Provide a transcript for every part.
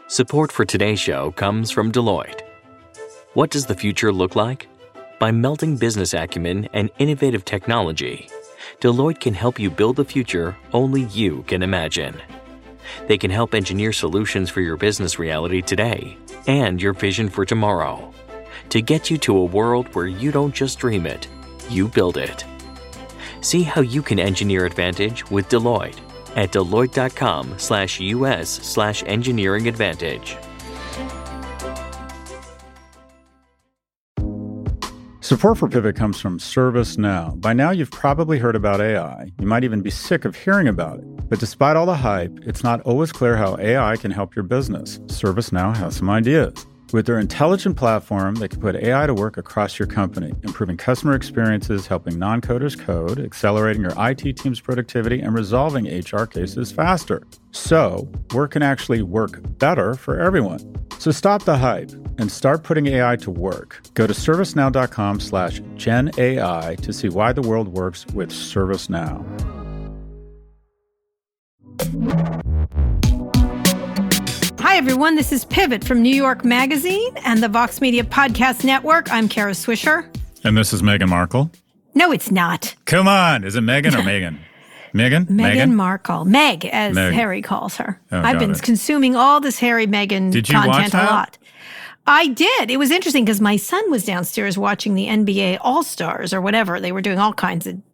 Support for today's show comes from Deloitte. What does the future look like? By melding business acumen and innovative technology, Deloitte can help you build the future only you can imagine. They can help engineer solutions for your business reality today and your vision for tomorrow to get you to a world where you don't just dream it, you build it. See how you can engineer advantage with Deloitte at deloitte.com/US/engineering advantage. Support for Pivot comes from ServiceNow. By now, you've probably heard about AI. You might even be sick of hearing about it. But despite all the hype, it's not always clear how AI can help your business. ServiceNow has some ideas. With their intelligent platform, they can put AI to work across your company, improving customer experiences, helping non-coders code, accelerating your IT team's productivity, and resolving HR cases faster. So, work can actually work better for everyone. So stop the hype and start putting AI to work. Go to servicenow.com/GenAI to see why the world works with ServiceNow. Hi, everyone. This is Pivot from New York Magazine and the Vox Media Podcast Network. I'm Kara Swisher. And this is Meghan Markle. No, it's not. Come on. Is it Meghan or Megan? Megan? Meghan Markle. Meg, as Harry calls her. I've been consuming all this Harry Meghan content a lot. I did. It was interesting because my son was downstairs watching the NBA All-Stars or whatever. They were doing all kinds of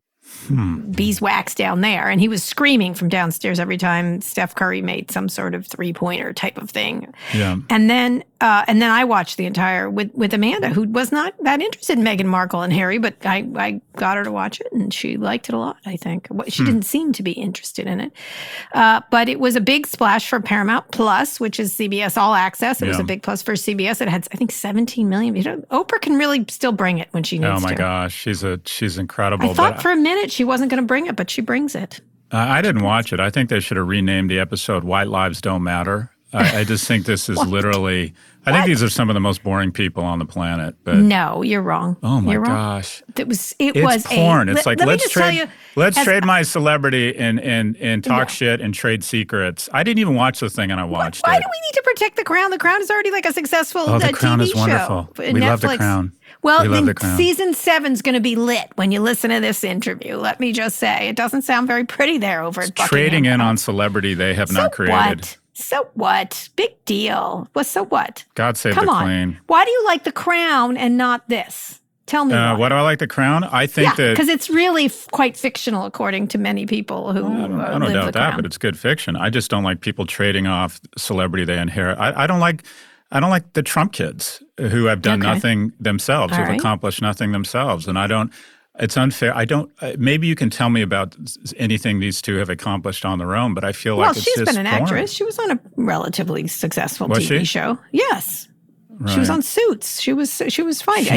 beeswax down there. And he was screaming from downstairs every time Steph Curry made some sort of three-pointer type of thing. Yeah. And then I watched the entire with Amanda, who was not that interested in Meghan Markle and Harry, but I got her to watch it, and she liked it a lot, I think. She didn't seem to be interested in it. But it was a big splash for Paramount Plus, which is CBS All Access. It was a big plus for CBS. It had, I think, 17 million. Oprah can really still bring it when she needs to. Oh, my gosh. She's incredible. I thought for a minute she wasn't going to bring it, but she brings it. I didn't watch it. I think they should have renamed the episode White Lives Don't Matter. I just think this is literally... I think these are some of the most boring people on the planet. But no, you're wrong. Oh my gosh! It's porn. It's like let's trade my celebrity and talk shit and trade secrets. I didn't even watch the thing, and I watched it. Why do we need to protect The Crown? The Crown is already like a successful The Crown TV is wonderful. Show. We love The Crown. Well, then season 7's going to be lit when you listen to this interview. Let me just say, it doesn't sound very pretty there over at Buckingham trading in Palace. on celebrity they have not created. What? So what? Big deal. Well, so what? God save the Queen. Why do you like The Crown and not this? Tell me why. Why do I like The Crown? I think that... because it's really quite fictional, according to many people who I don't doubt that, but it's good fiction. I just don't like people trading off celebrity they inherit. I don't like the Trump kids who have done nothing themselves, who've accomplished nothing themselves. And I don't... It's unfair. Maybe you can tell me about anything these two have accomplished on their own, but I feel like it's just she's been an boring. actress. She was on a relatively successful TV show. Yes. Right. She was on Suits. She was fine. She was on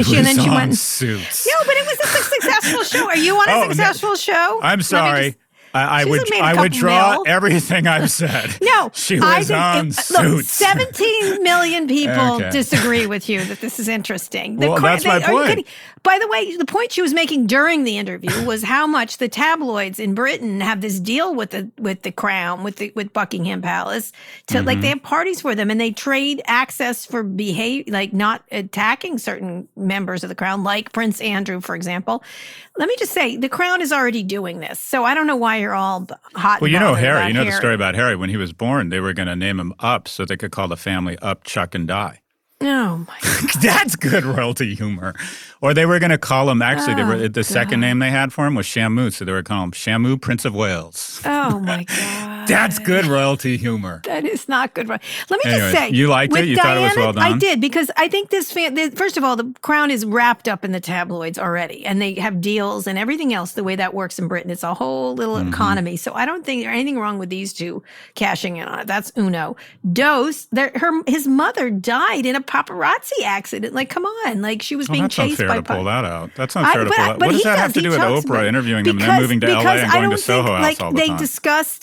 Suits. No, but it was a successful show. Are you on a successful show? I'm sorry. I would draw everything I've said. No, she was on Suits. Look, 17 million people disagree with you that this is interesting. That's my point. By the way, the point she was making during the interview was how much the tabloids in Britain have this deal with the Crown, with Buckingham Palace, to like they have parties for them and they trade access for like not attacking certain members of the Crown, like Prince Andrew, for example. Let me just say, the Crown is already doing this, so I don't know why you're all hot. Well, Harry. You know the story about Harry. When he was born, they were going to name him Up so they could call the family Up, Chuck, and Die. Oh, my God. That's good royalty humor. Or they were going to call him, actually, the second name they had for him was Shamu, so they were calling him Shamu, Prince of Wales. Oh, my God. That's good royalty humor. That is not good. Let me just say. You liked it? You thought it was well done? I did, because I think first of all, the Crown is wrapped up in the tabloids already, and they have deals and everything else, the way that works in Britain. It's a whole little economy. So I don't think there's anything wrong with these two cashing in on it. That's uno. Dos, his mother died in a paparazzi accident. Like, come on. Like, she was being chased by... That's unfair to pull that out. That's unfair to pull that. What does that have to do with Oprah interviewing him and then moving to LA and going to Soho House all the time? They discussed, like,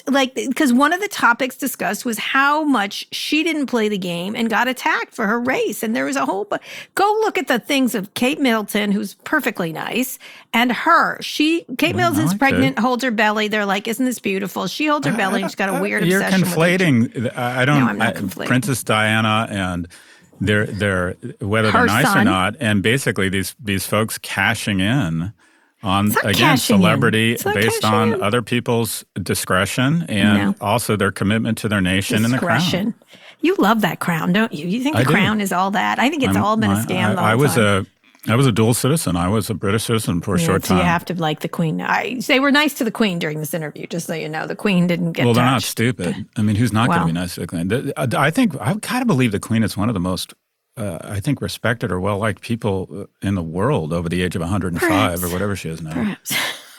because one of the topics discussed was how much she didn't play the game and got attacked for her race. And there was a whole, go look at the things of Kate Middleton, who's perfectly nice, and her. Kate Middleton's pregnant, holds her belly. They're like, isn't this beautiful? She holds her belly and she's got a weird obsession. You're conflating. I'm not conflating. Princess Diana and they're whether they're nice or not, and basically these folks cashing in on, again, celebrity based on other people's discretion and also their commitment to their nation and the crown. You love that crown, don't you? You think the crown is all that? I think it's all been a scam the whole time. I was a dual citizen. I was a British citizen for a short time. So you have to like the Queen. They were nice to the Queen during this interview, just so you know. The Queen didn't get touched. They're not stupid. I mean, who's not going to be nice to the Queen? I kind of believe the Queen is one of the most respected or well-liked people in the world over the age of 105 or whatever she is now. Perhaps.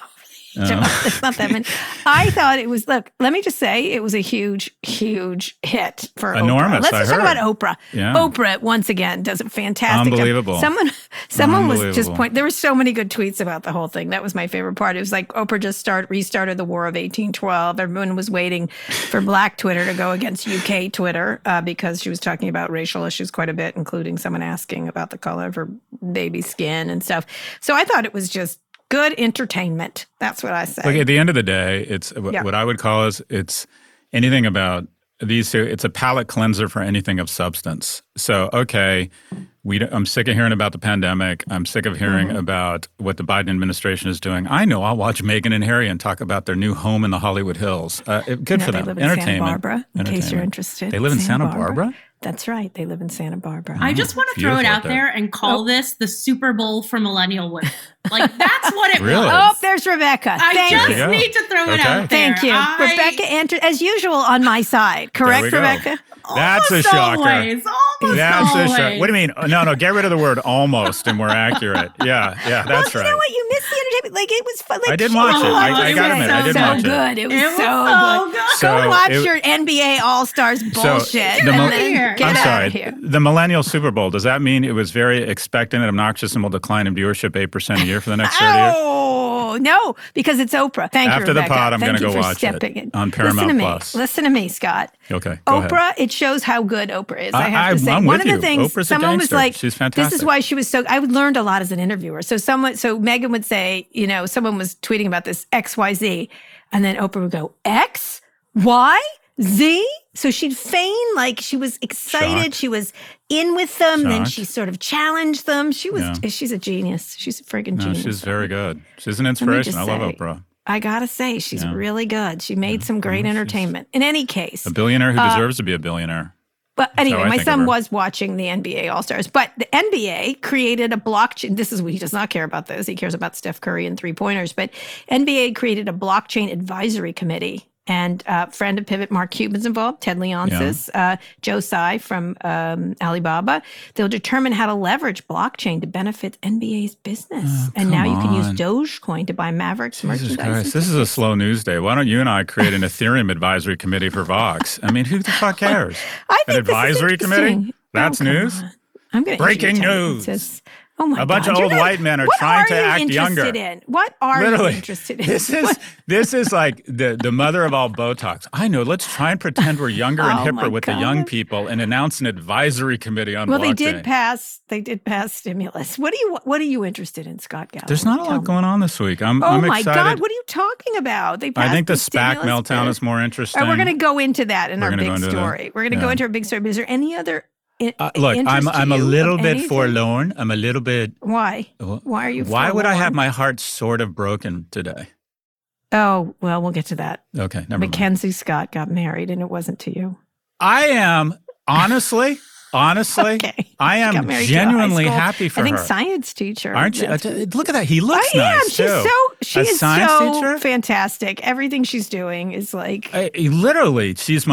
It's not that many. I thought it was, look, let me just say it was a huge, huge hit for Enormous, Oprah. Let's just talk about Oprah. Yeah. Oprah, once again, does a fantastic Unbelievable. job. Someone was just there were so many good tweets about the whole thing. That was my favorite part. It was like Oprah just restarted the War of 1812. Everyone was waiting for Black Twitter to go against UK Twitter because she was talking about racial issues quite a bit, including someone asking about the color of her baby's skin and stuff. So I thought it was just good entertainment. That's what I say. Look, at the end of the day, it's what I would call it's anything about these two. It's a palate cleanser for anything of substance. So, okay, I'm sick of hearing about the pandemic. I'm sick of hearing about what the Biden administration is doing. I know I'll watch Meghan and Harry and talk about their new home in the Hollywood Hills. Good for them. They live in Santa Barbara, in case you're interested. They live in Santa Barbara? That's right. They live in Santa Barbara. I just want to throw it out there and call this the Super Bowl for millennial women. Like, that's what it was. Oh, there's Rebecca. I just need to throw it out there. Thank you. Rebecca entered, as usual, on my side. Correct, Rebecca? That's a shocker. Always. That's a shocker. What do you mean? No, get rid of the word almost and we're accurate. Yeah, that's right. You know what? You missed the entertainment. Like, it was fun. Like, I did watch it. I got to admit, I did watch it. Good. It was so good. Go watch your NBA All-Stars bullshit. I'm sorry. The millennial Super Bowl, does that mean it was very expectant and obnoxious and will decline in viewership 8% a year for the next 30 years? Oh, no, because it's Oprah. Thank you, After Rebecca. The pod, I'm going to go watch it on Paramount Plus. Listen to me, Scott. Okay, go Oprah, ahead. It shows how good Oprah is, I have to say. I'm One with of the things, Oprah's someone was like, she's fantastic. This is why she was so, I learned a lot as an interviewer. So Meghan would say, someone was tweeting about this XYZ, and then Oprah would go, X, Y, Z? So she'd feign like she was excited. Shocked. She was in with them. Shocked. Then she sort of challenged them. She's a genius. She's a friggin' genius. She's very good. She's an inspiration. I love Oprah. I gotta say, she's really good. She made some great entertainment. In any case. A billionaire who deserves to be a billionaire. But anyway, my son was watching the NBA All-Stars. But the NBA created a blockchain. He does not care about those. He cares about Steph Curry and three-pointers. But NBA created a blockchain advisory committee. And friend of Pivot, Mark Cuban's involved, Ted Leonsis, Joe Tsai from Alibaba. They'll determine how to leverage blockchain to benefit NBA's business. And now you can use Dogecoin to buy Mavericks merchandise. This is a slow news day. Why don't you and I create an Ethereum advisory committee for Vox? I mean, who the fuck cares? An advisory committee? That's news? I'm going to Breaking news. Oh my God. A bunch of old white men are trying to act younger. What are you interested in? This is like the mother of all Botox. I know. Let's try and pretend we're younger and hipper with the young people and announce an advisory committee on blockchain. They did pass stimulus. What are you interested in, Scott Galloway? There's not a lot going on this week. I'm my excited. God, what are you talking about? I think the SPAC meltdown is more interesting. We're going to go into that in our big story. We're going to go into our big story. But is there any other look, I'm a little bit forlorn. I'm a little bit. Why? Why are you forlorn? Why would I have my heart sort of broken today? Oh, well, we'll get to that. Okay, never mind. Mackenzie Scott got married, and it wasn't to you. I am, honestly, okay. I am genuinely happy for her. I think science teacher. Aren't you? Look at that. He looks nice, too. She is so fantastic. Everything she's doing is like. Literally, she's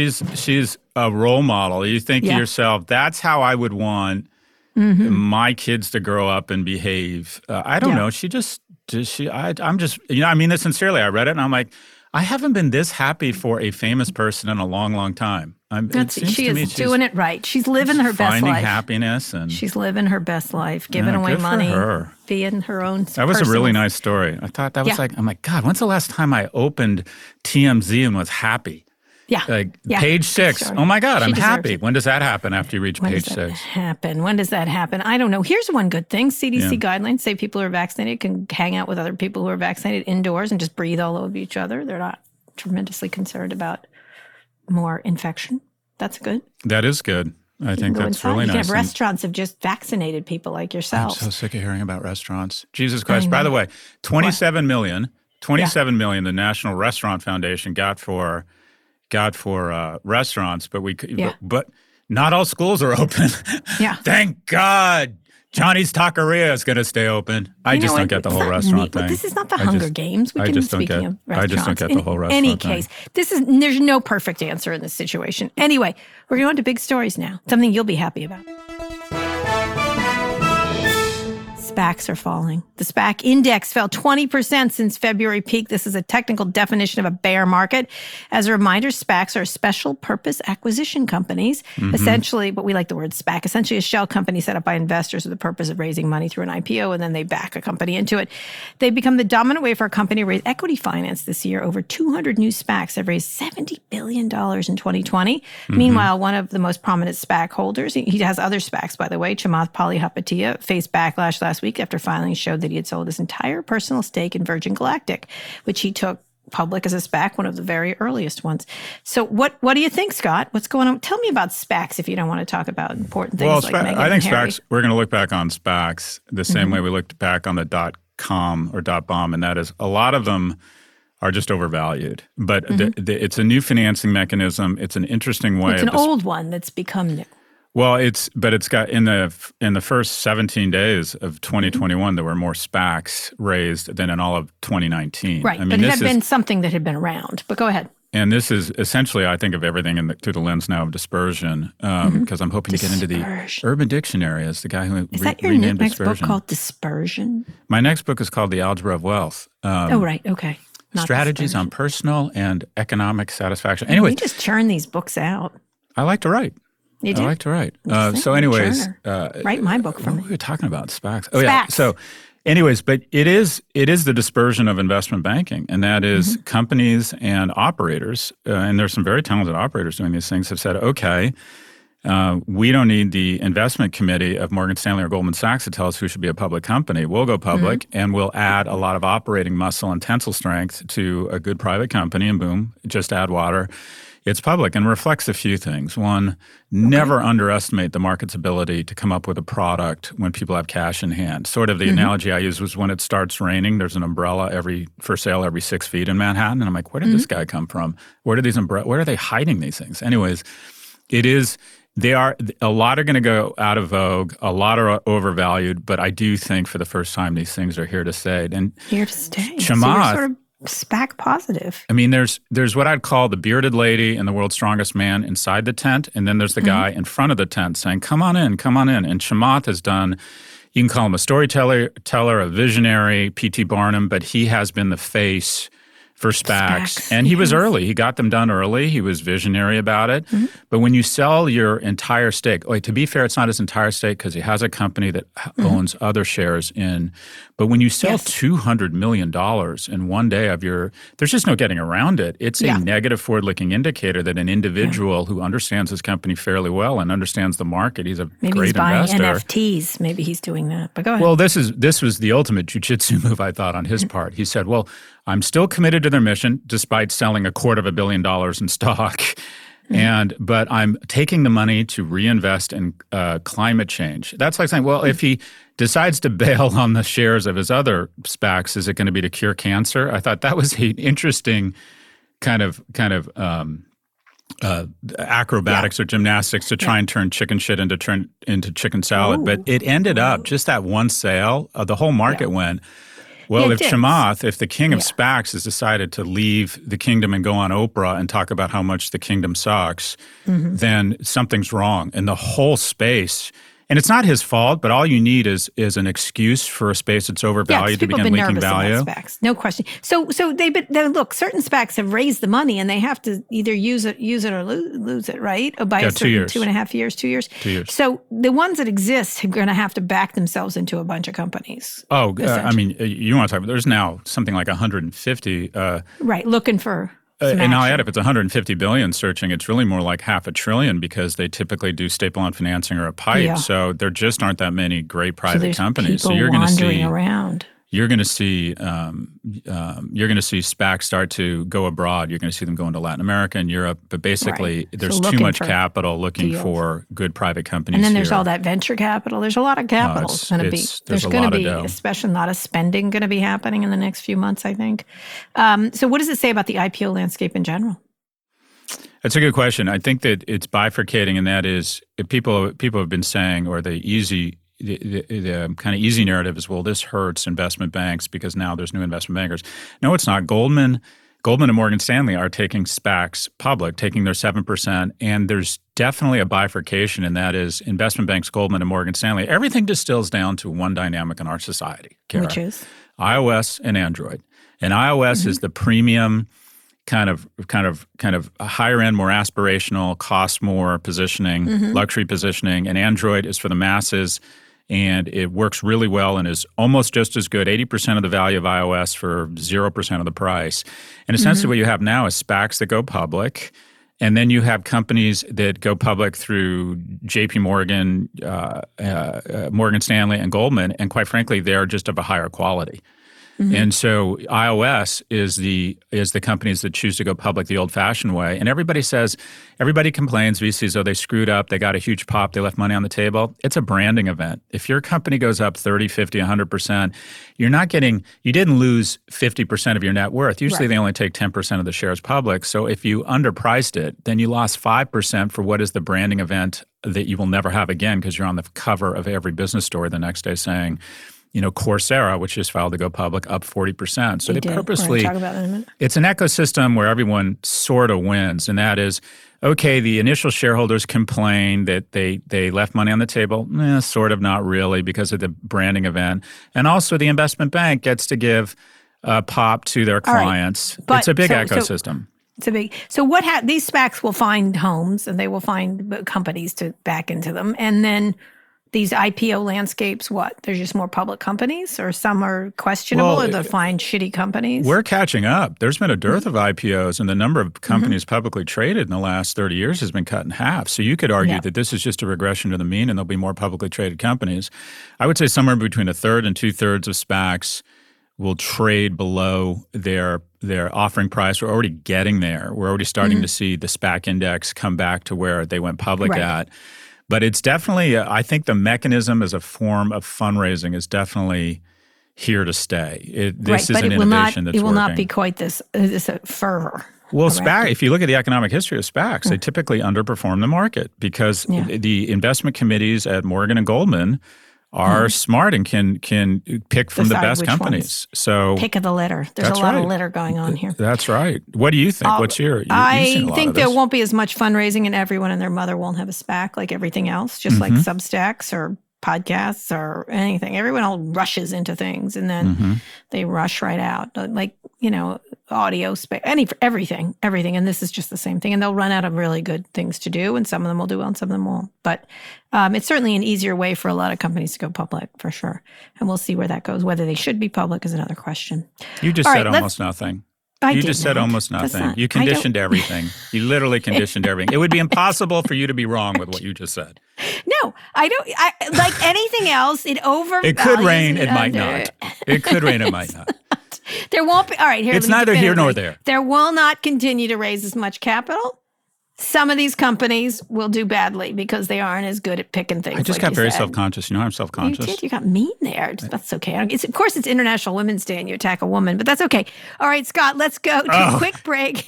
a role model. You think to yourself, that's how I would want my kids to grow up and behave. I don't know. I'm just, I mean this sincerely. I read it and I'm like, I haven't been this happy for a famous person in a long, long time. She is doing it right. She's living her best life. Finding happiness. And she's living her best life, giving away money, being her own That was a really nice story. I thought that was I'm like, God, when's the last time I opened TMZ and was happy? Yeah. Page 6. Oh my God, I'm happy. When does that happen after you reach page 6? When does that happen? I don't know. Here's one good thing. CDC guidelines say people who are vaccinated can hang out with other people who are vaccinated indoors and just breathe all over each other. They're not tremendously concerned about more infection. That's good. That is good. I think that's really nice. Restaurants have just vaccinated people like yourself. I'm so sick of hearing about restaurants. Jesus Christ. By the way, 27 million, the National Restaurant Foundation got for restaurants, but not all schools are open. Yeah. Thank God. Johnny's Taqueria is going to stay open. I just don't get the whole restaurant thing. This is not the Hunger Games. I just don't get the whole restaurant thing. In any case, there's no perfect answer in this situation. Anyway, we're going to big stories now. Something you'll be happy about. SPACs are falling. The SPAC index fell 20% since February peak. This is a technical definition of a bear market. As a reminder, SPACs are special purpose acquisition companies. Essentially, but we like the word SPAC, essentially a shell company set up by investors with the purpose of raising money through an IPO, and then they back a company into it. They've become the dominant way for a company to raise equity finance this year. Over 200 new SPACs have raised $70 billion in 2020. Meanwhile, one of the most prominent SPAC holders, he has other SPACs, by the way, Chamath Palihapitiya, faced backlash last week after filings showed that he had sold his entire personal stake in Virgin Galactic, which he took public as a SPAC, one of the very earliest ones. So what do you think, Scott? What's going on? Tell me about SPACs if you don't want to talk about important things like Meghan and Harry. I think SPACs, we're going to look back on SPACs the same way we looked back on the .com or .bomb, and that is a lot of them are just overvalued. But it's a new financing mechanism. It's an interesting way. It's an old one that's become new. Well, it's got in the first 17 days of 2021, there were more SPACs raised than in all of 2019. Right, but it had been something that had been around. But go ahead. And this is essentially, I think, of everything through the lens now of dispersion, because I'm hoping to get into the Urban Dictionary as the guy who is that your renamed next dispersion. Book called Dispersion? My next book is called The Algebra of Wealth. Right, okay. Not Strategies on Personal and Economic Satisfaction. Anyway, you just churn these books out. I like to write. You do? I like to write. So anyways. Write my book for me. What were we talking about? SPACs. Oh, yeah. So anyways, but it is the dispersion of investment banking. And that is companies and operators, and there's some very talented operators doing these things, have said, okay, we don't need the investment committee of Morgan Stanley or Goldman Sachs to tell us who should be a public company. We'll go public and we'll add a lot of operating muscle and tensile strength to a good private company, and boom, just add water. It's public and reflects a few things. One, never underestimate the market's ability to come up with a product when people have cash in hand. Sort of the analogy I used was when it starts raining, there's an umbrella for sale every 6 feet in Manhattan. And I'm like, where did this guy come from? Where are they hiding these things? Anyways, a lot are going to go out of vogue. A lot are overvalued. But I do think for the first time, these things are here to stay. And here to stay. Chamath, so SPAC positive. I mean, there's what I'd call the bearded lady and the world's strongest man inside the tent, and then there's the guy in front of the tent saying, come on in, come on in. And Chamath has done, you can call him a storyteller, a visionary, P.T. Barnum, but he has been the face for SPACs. And he was early. He got them done early. He was visionary about it. But when you sell your entire stake, to be fair, it's not his entire stake because he has a company that owns other shares in. But when you sell $200 million in one day there's just no getting around it. It's a negative forward-looking indicator that an individual who understands his company fairly well and understands the market, he's a great investor. Maybe he's buying NFTs. Maybe he's doing that. But go ahead. Well, this was the ultimate jujitsu move, I thought, on his part. He said, well, I'm still committed to their mission despite selling $250 million in stock. But I'm taking the money to reinvest in climate change. That's like saying, well, if he decides to bail on the shares of his other SPACs, is it going to be to cure cancer? I thought that was an interesting kind of acrobatics or gymnastics to try and turn chicken shit into chicken salad. But it ended up just that one sale. The whole market went. Well, if the king of SPACs has decided to leave the kingdom and go on Oprah and talk about how much the kingdom sucks, then something's wrong. And the whole space, And it's not his fault, but all you need is an excuse for a space that's overvalued to begin leaking value. About SPACs, no question. So look, certain SPACs have raised the money and they have to either use it or lose it, right? Or by a certain 2 years. 2.5 years, 2 years. 2 years. So the ones that exist are going to have to back themselves into a bunch of companies. Oh, I mean, you want to talk about, there's now something like 150. Right, looking for and I'll add, if it's 150 billion searching, it's really more like $500 billion because they typically do staple-on financing or a pipe. Yeah. So there just aren't that many great private companies. So you're going to see around. You're going to see SPACs start to go abroad. You're going to see them go into Latin America and Europe. But basically, there's too much capital looking for good private companies. And then there's all that venture capital. There's a lot of capital going to be. There's going to be, especially a lot of spending going to be happening in the next few months, I think. So what does it say about the IPO landscape in general? That's a good question. I think that it's bifurcating, and that is people have been saying, or the kind of easy narrative is, well, this hurts investment banks because now there's new investment bankers. No, it's not. Goldman and Morgan Stanley are taking SPACs public, taking their 7%, and there's definitely a bifurcation, and that is investment banks, Goldman and Morgan Stanley. Everything distills down to one dynamic in our society, Kara. Which is? iOS and Android. And iOS is the premium kind of higher end, more aspirational, cost more positioning, luxury positioning, and Android is for the masses. And it works really well and is almost just as good, 80% of the value of iOS for 0% of the price. And essentially what you have now is SPACs that go public, and then you have companies that go public through JP Morgan, Morgan Stanley, and Goldman, and quite frankly, they're just of a higher quality. And so iOS is the companies that choose to go public the old-fashioned way. And everybody complains, VCs, they screwed up, they got a huge pop, they left money on the table. It's a branding event. If your company goes up 30, 50, 100%, you didn't lose 50% of your net worth. Usually they only take 10% of the shares public. So if you underpriced it, then you lost 5% for what is the branding event that you will never have again because you're on the cover of every business story the next day saying, Coursera, which just filed to go public, up 40%. So they purposely, talk about that in a minute. It's an ecosystem where everyone sort of wins. And that is, okay, the initial shareholders complain that they left money on the table. Sort of, not really, because of the branding event. And also the investment bank gets to give a pop to their clients. Right. It's a big ecosystem. It's a big. So these SPACs will find homes and they will find companies to back into them. And then these IPO landscapes, what? There's just more public companies, or some are questionable, or they'll find shitty companies? We're catching up. There's been a dearth of IPOs, and the number of companies publicly traded in the last 30 years has been cut in half. So you could argue that this is just a regression to the mean, and there'll be more publicly traded companies. I would say somewhere between a third and 2/3 of SPACs will trade below their offering price. We're already getting there. We're already starting to see the SPAC index come back to where they went public at. But it's definitely, I think the mechanism as a form of fundraising is definitely here to stay. This is an innovation that's working. It will not be quite this fervor. Well, SPAC, if you look at the economic history of SPACs, they typically underperform the market because the investment committees at Morgan and Goldman are smart and can pick from the best companies. So pick of the litter. There's a lot of litter going on here. That's right. What do you think? What's your? I think there won't be as much fundraising, and everyone and their mother won't have a SPAC like everything else, just like Substacks or podcasts or anything. Everyone all rushes into things, and then they rush right out, like audio space, everything. And this is just the same thing. And they'll run out of really good things to do, and some of them will do well, and some of them won't. But it's certainly an easier way for a lot of companies to go public, for sure. And we'll see where that goes. Whether they should be public is another question. You just said almost nothing. You just said almost nothing. You conditioned everything. You literally conditioned everything. It would be impossible for you to be wrong with what you just said. No, I don't. Like anything else, it overvalues. It could rain. It might not. It could rain. It might not. There won't be. All right, here. It's neither here nor there. There will not continue to raise as much capital. Some of these companies will do badly because they aren't as good at picking things. I just got very self-conscious. You know, I'm self-conscious. You did. You got mean there. That's okay. Of course, it's International Women's Day and you attack a woman, but that's okay. All right, Scott, let's go to a quick break.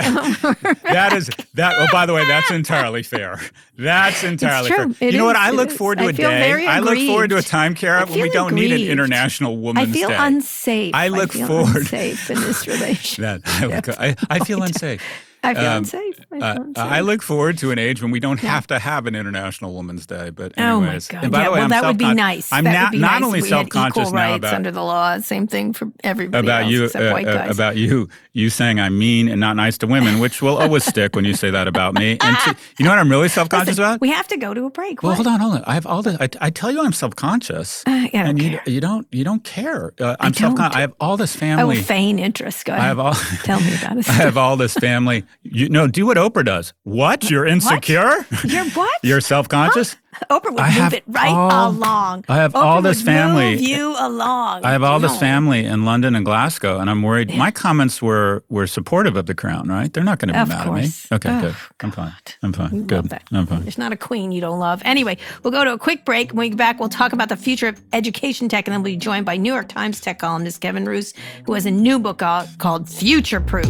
That is. Oh, by the way, that's entirely fair. That's entirely fair. You know what? I look forward to a day. I look forward to a time, Kara, when we don't need an International Women's Day. I feel unsafe. I look forward. Unsafe in this relation. I feel unsafe. I feel unsafe. I look forward to an age when we don't have to have an International Women's Day. But anyways, oh my God. And by the way, that would be nice. I'm not only self-conscious now about under the law. Same thing for everybody about else you, except white guys. About you saying I'm mean and not nice to women, which will always stick when you say that about me. And you know what I'm really self-conscious about? We have to go to a break. Well, hold on. I have all this. I tell you I'm self-conscious, and you don't care. I'm self-conscious. I have all this family. I will feign interest. Go ahead. Tell me about it. I have all this family. Do what Oprah does. What? You're insecure? What? You're what? You're self-conscious? Huh? Oprah would move it along. I have Oprah all this family. Move you along. I have all this family in London and Glasgow, and I'm worried. Yeah. My comments were supportive of the crown, right? They're not going to be mad at me. Okay, good. I'm fine. Good. I'm fine. There's not a queen you don't love. Anyway, we'll go to a quick break. When we get back, we'll talk about the future of education tech, and then we'll be joined by New York Times tech columnist Kevin Roose, who has a new book called Future Proof.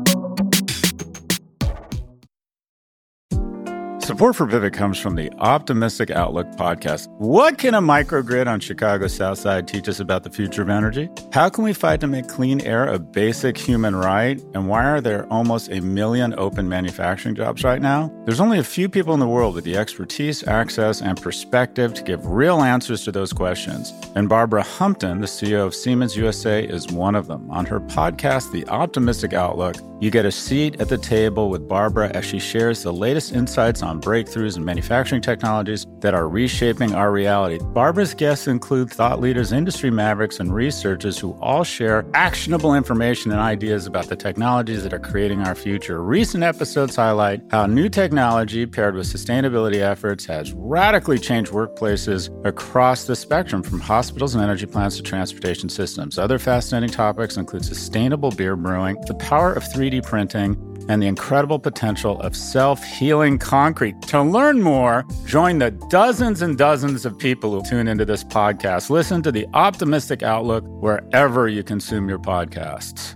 Support for Pivot comes from the Optimistic Outlook podcast. What can a microgrid on Chicago's South Side teach us about the future of energy? How can we fight to make clean air a basic human right? And why are there almost 1 million open manufacturing jobs right now? There's only a few people in the world with the expertise, access, and perspective to give real answers to those questions. And Barbara Humpton, the CEO of Siemens USA, is one of them. On her podcast, The Optimistic Outlook, you get a seat at the table with Barbara as she shares the latest insights on breakthroughs in manufacturing technologies that are reshaping our reality. Barbara's guests include thought leaders, industry mavericks, and researchers who all share actionable information and ideas about the technologies that are creating our future. Recent episodes highlight how new technology paired with sustainability efforts has radically changed workplaces across the spectrum, from hospitals and energy plants to transportation systems. Other fascinating topics include sustainable beer brewing, the power of 3D printing, and the incredible potential of self-healing concrete. To learn more, join the dozens and dozens of people who tune into this podcast. Listen to The Optimistic Outlook wherever you consume your podcasts.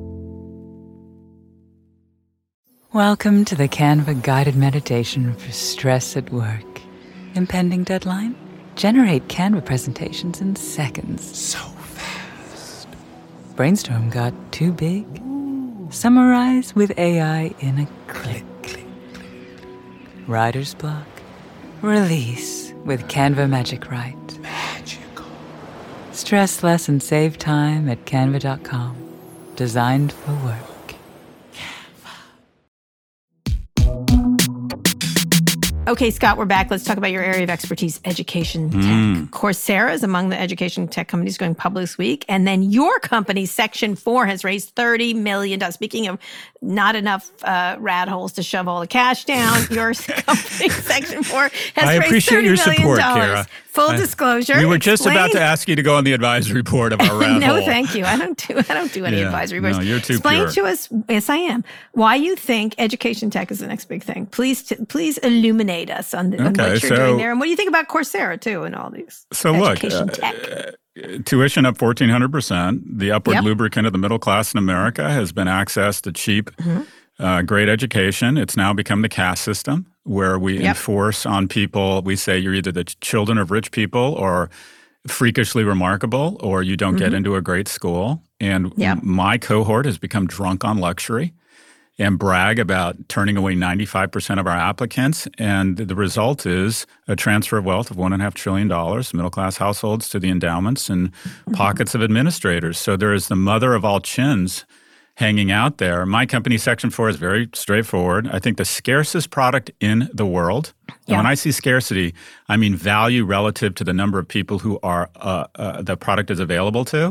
Welcome to the Canva guided meditation for stress at work. Impending deadline? Generate Canva presentations in seconds. So fast. Brainstorm got too big? Summarize with AI in a click. Writer's block? Release with Canva Magic Write. Magical. Stress less and save time at canva.com. Designed for work. Okay, Scott, we're back. Let's talk about your area of expertise, education tech. Coursera is among the education tech companies going public this week. And then your company, Section 4, has raised $30 million. Speaking of not enough rat holes to shove all the cash down, your company, Section 4, has raised $30 million. I appreciate your support, Kara. Full disclosure. We were just about to ask you to go on the advisory board of our rat hole. No, thank you. I don't do any advisory boards. No, you're too Explain pure. to us, yes, I am, why you think education tech is the next big thing. Please illuminate us on what you're doing there. And what do you think about Coursera, too, and all these education tech? Tuition up 1,400%. The upward lubricant of the middle class in America has been access to cheap, great education. It's now become the caste system, where we enforce on people. We say you're either the children of rich people or freakishly remarkable, or you don't get into a great school. And my cohort has become drunk on luxury and brag about turning away 95% of our applicants. And the result is a transfer of wealth of $1.5 trillion, middle-class households to the endowments and pockets of administrators. So there is the mother of all chins hanging out there. My company, Section 4, is very straightforward. I think the scarcest product in the world, and when I see scarcity, I mean value relative to the number of people who are the product is available to,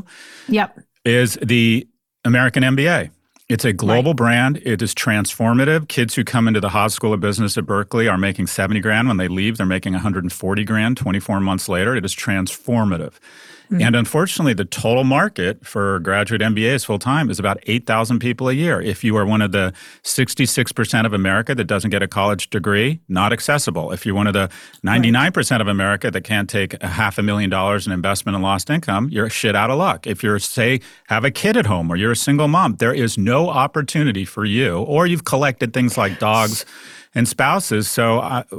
is the American MBA. It's a global brand. It is transformative. Kids who come into the Haas School of Business at Berkeley are making $70,000. When they leave, they're making $140,000 24 months later. It is transformative. And unfortunately, the total market for graduate MBAs full-time is about 8,000 people a year. If you are one of the 66% of America that doesn't get a college degree, not accessible. If you're one of the 99% of America that can't take $500,000 in investment and lost income, you're shit out of luck. If you're, say, have a kid at home or you're a single mom, there is no opportunity for you, or you've collected things like dogs and spouses. So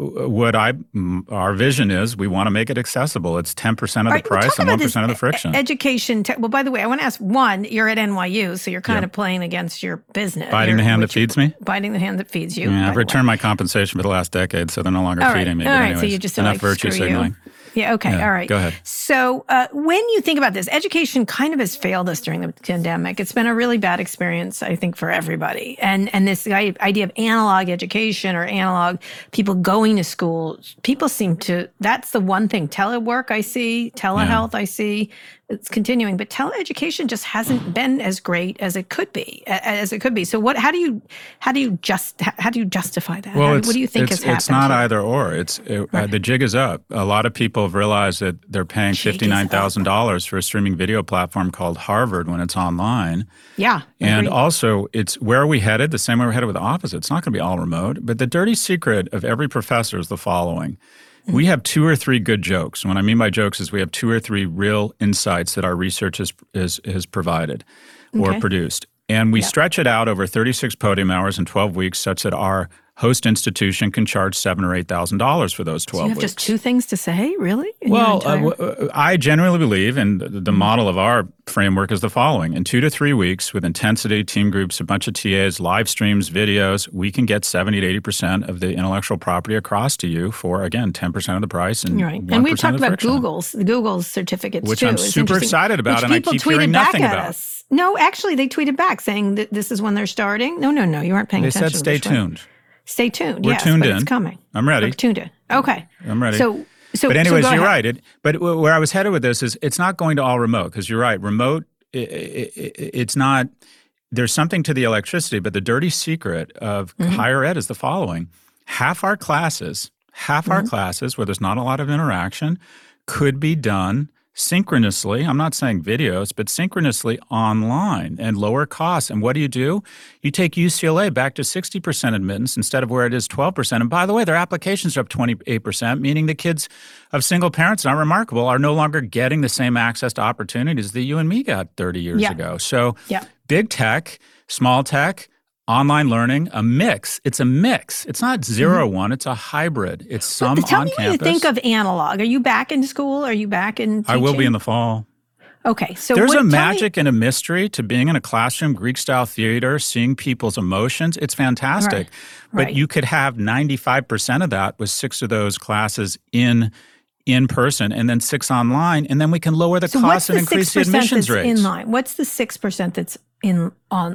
our vision is we want to make it accessible. It's 10% of the price and 1% of the friction. Education. Well, by the way, I want to ask, one, you're at NYU, so you're kind of playing against your business. Biting the hand that feeds me? Biting the hand that feeds you. Yeah, I've returned my compensation for the last decade, so they're no longer feeding me. All right, so you just enough virtue signaling. Yeah, okay, all right. Go ahead. So when you think about this, education kind of has failed us during the pandemic. It's been a really bad experience, I think, for everybody. And this idea of analog education or analog people going to school, people seem to, that's the one thing. Telework I see, telehealth I see, it's continuing, but teleeducation just hasn't been as great as it could be. So how do you justify that? Well, what do you think has happened? It's not either or. The jig is up. A lot of people have realized that they're paying $59,000 for a streaming video platform called Harvard when it's online. Yeah. And also, it's where are we headed? The same way we're headed with the opposite. It's not going to be all remote. But the dirty secret of every professor is the following. We have 2 or 3 good jokes. And what I mean by jokes is we have 2 or 3 real insights that our research has provided or produced. And we stretch it out over 36 podium hours in 12 weeks such that our host institution can charge $7,000 or $8,000 for those 12 weeks. So you have just 2 things to say, really? I generally believe, and the model of our framework is the following. In 2 to 3 weeks, with intensity, team groups, a bunch of TAs, live streams, videos, we can get 70 to 80% of the intellectual property across to you for, again, 10% of the price and 1% And we've talked about friction. Google's certificates, which I'm super excited about, and I keep hearing nothing about it. No, actually, they tweeted back saying that this is when they're starting. No, you weren't paying attention. They said stay tuned. Stay tuned. We're tuned in. It's coming. I'm ready. We're tuned in. Okay. I'm ready. So but anyways, you're right. But where I was headed with this is it's not going to all remote because you're right. Remote, it's not. There's something to the electricity, but the dirty secret of higher ed is the following: half our classes where there's not a lot of interaction could be done synchronously. I'm not saying videos, but synchronously online and lower costs. And what do? You take UCLA back to 60% admittance instead of where it is 12%. And by the way, their applications are up 28%, meaning the kids of single parents, not remarkable, are no longer getting the same access to opportunities that you and me got 30 years ago. So big tech, small tech, online learning, a mix. It's a mix. It's not 0-1. It's a hybrid. It's some on campus. Tell me what you think of analog. Are you back in school? Are you back in teaching? I will be in the fall. Okay. So there's a magic and a mystery to being in a classroom, Greek-style theater, seeing people's emotions. It's fantastic. But you could have 95% of that with 6 of those classes in person and then 6 online, and then we can lower the cost and increase the admissions rates. What's the 6% that's in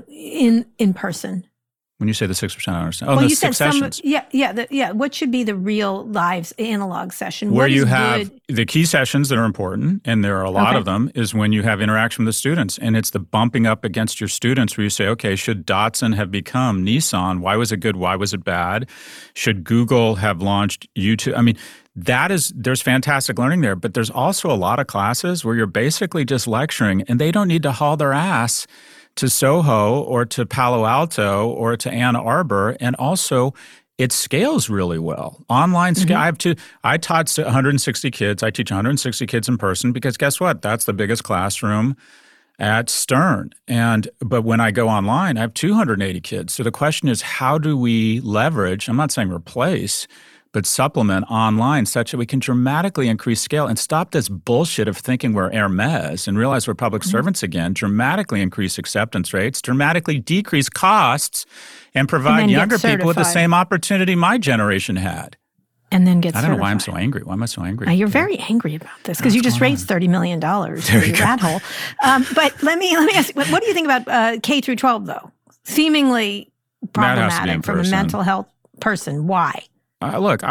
person? When you say the 6%, I understand. Oh, you 6 sessions. What should be the real live analog session? Where you have the key sessions that are important, and there are a lot of them, is when you have interaction with the students. And it's the bumping up against your students where you say, okay, should Datsun have become Nissan? Why was it good? Why was it bad? Should Google have launched YouTube? I mean, there's fantastic learning there, but there's also a lot of classes where you're basically just lecturing and they don't need to haul their ass to Soho or to Palo Alto or to Ann Arbor. And also it scales really well. Online scale. I taught 160 kids. I teach 160 kids in person because guess what? That's the biggest classroom at Stern. But when I go online, I have 280 kids. So the question is, how do we leverage, I'm not saying replace, but supplement online such that we can dramatically increase scale and stop this bullshit of thinking we're Hermes and realize we're public servants again, dramatically increase acceptance rates, dramatically decrease costs, and provide younger people with the same opportunity my generation had. And then get I don't know why I'm so angry. Why am I so angry? You're very angry about this because you just raised $30 million for your rat hole. But let me ask you, what do you think about K through 12, though? Seemingly problematic from a mental health person. Why? Look,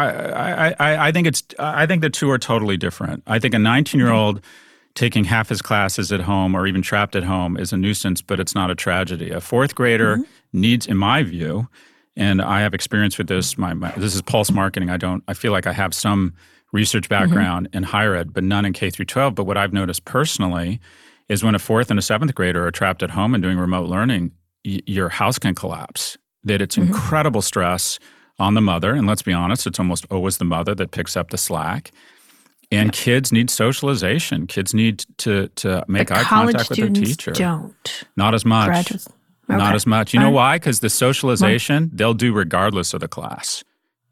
I think the 2 are totally different. I think a 19-year-old taking half his classes at home or even trapped at home is a nuisance, but it's not a tragedy. A 4th grader needs, in my view, and I have experience with this. This is pulse marketing. I feel like I have some research background in higher ed, but none in K through 12. But what I've noticed personally is when a 4th and a 7th grader are trapped at home and doing remote learning, your house can collapse. That it's incredible stress on the mother, and let's be honest, it's almost always the mother that picks up the slack. And kids need socialization. Kids need to make eye contact with their teacher. Don't. Not as much. Not as much. You know why? Because the socialization they'll do regardless of the class.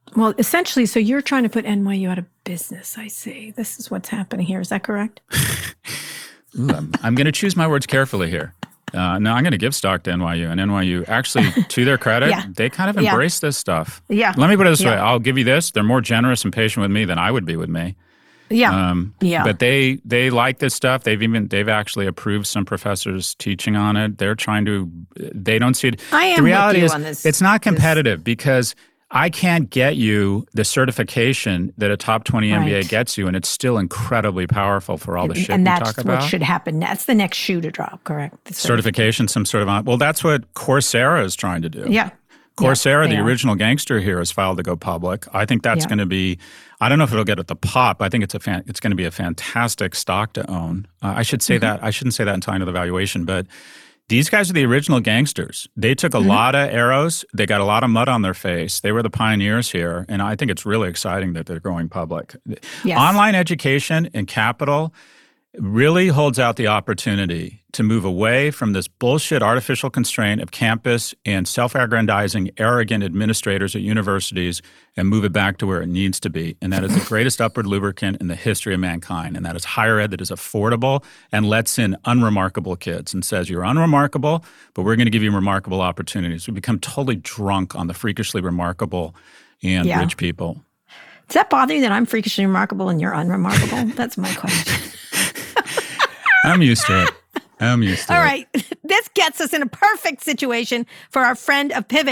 Well, essentially, so you're trying to put NYU out of business, I see. This is what's happening here. Is that correct? Ooh, I'm going to choose my words carefully here. No, I'm going to give stock to NYU. And NYU, actually, to their credit, they kind of embrace this stuff. Yeah. Let me put it this way. I'll give you this. They're more generous and patient with me than I would be with me. Yeah. But they like this stuff. They've actually approved some professors teaching on it. They're trying to, they don't see it. I am the reality with you is on this. It's not competitive because I can't get you the certification that a top 20 MBA gets you, and it's still incredibly powerful for all the shit we talk about. And that's what should happen. That's the next shoe to drop, correct? Certification, some sort of, well, that's what Coursera is trying to do. Yeah. Coursera, the original gangster here, has filed to go public. I think that's going to be, I don't know if it'll get at the pop. I think it's going to be a fantastic stock to own. I should say that. I shouldn't say that until I know the valuation, but these guys are the original gangsters. They took a lot of arrows. They got a lot of mud on their face. They were the pioneers here, and I think it's really exciting that they're going public. Yes. Online education and capital really holds out the opportunity to move away from this bullshit artificial constraint of campus and self-aggrandizing, arrogant administrators at universities and move it back to where it needs to be. And that is the greatest upward lubricant in the history of mankind. And that is higher ed that is affordable and lets in unremarkable kids and says, you're unremarkable, but we're going to give you remarkable opportunities. We become totally drunk on the freakishly remarkable and rich people. Does that bother you that I'm freakishly remarkable and you're unremarkable? That's my question. I'm used to it. All right. This gets us in a perfect situation for our friend of Pivot.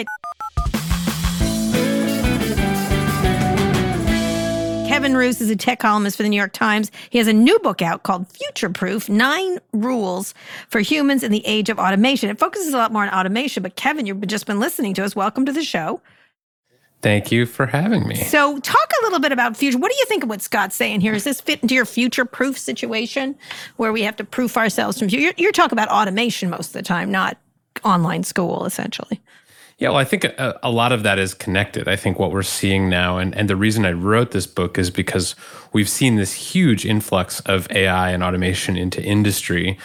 Kevin Roose is a tech columnist for the New York Times. He has a new book out called Future Proof, 9 Rules for Humans in the Age of Automation. It focuses a lot more on automation, but Kevin, you've just been listening to us. Welcome to the show. Thank you for having me. So talk a little bit about future. What do you think of what Scott's saying here? Does this fit into your future-proof situation where we have to proof ourselves from future? You're talking about automation most of the time, not online school, essentially. Yeah, well, I think a lot of that is connected. I think what we're seeing now, and the reason I wrote this book is because we've seen this huge influx of AI and automation into industry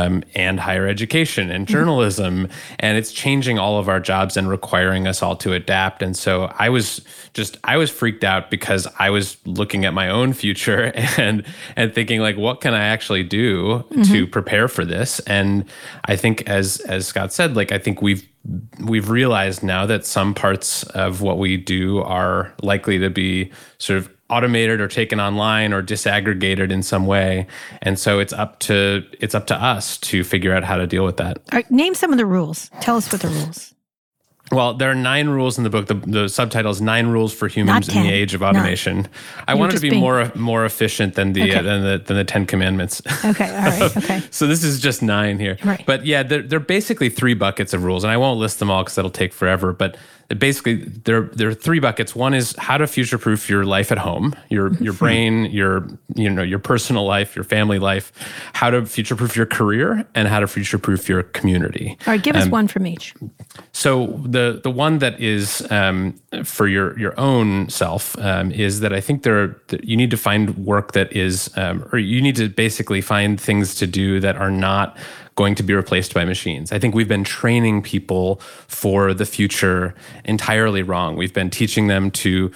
and higher education and journalism, and it's changing all of our jobs and requiring us all to adapt. And so I was freaked out because I was looking at my own future and thinking, like, what can I actually do to prepare for this? And I think, as Scott said, like, I think we've realized now that some parts of what we do are likely to be sort of automated or taken online or disaggregated in some way. And so it's up to us to figure out how to deal with that. All right, name some of the rules. Tell us what the rules. Well, there are 9 rules in the book. The subtitle is 9 Rules for Humans in the Age of Automation. I wanted to be more efficient than the 10 Commandments. Okay, all right, okay. So this is just 9 here. Right. But yeah, they're basically 3 buckets of rules, and I won't list them all because that'll take forever. But basically, there are 3 buckets. One is how to future-proof your life at home, your brain, your personal life, your family life. How to future-proof your career, and how to future-proof your community. All right, give us one from each. So the one that is for your own self is that I think you need to find work that is, or you need to basically find things to do that are not going to be replaced by machines. I think we've been training people for the future entirely wrong. We've been teaching them to,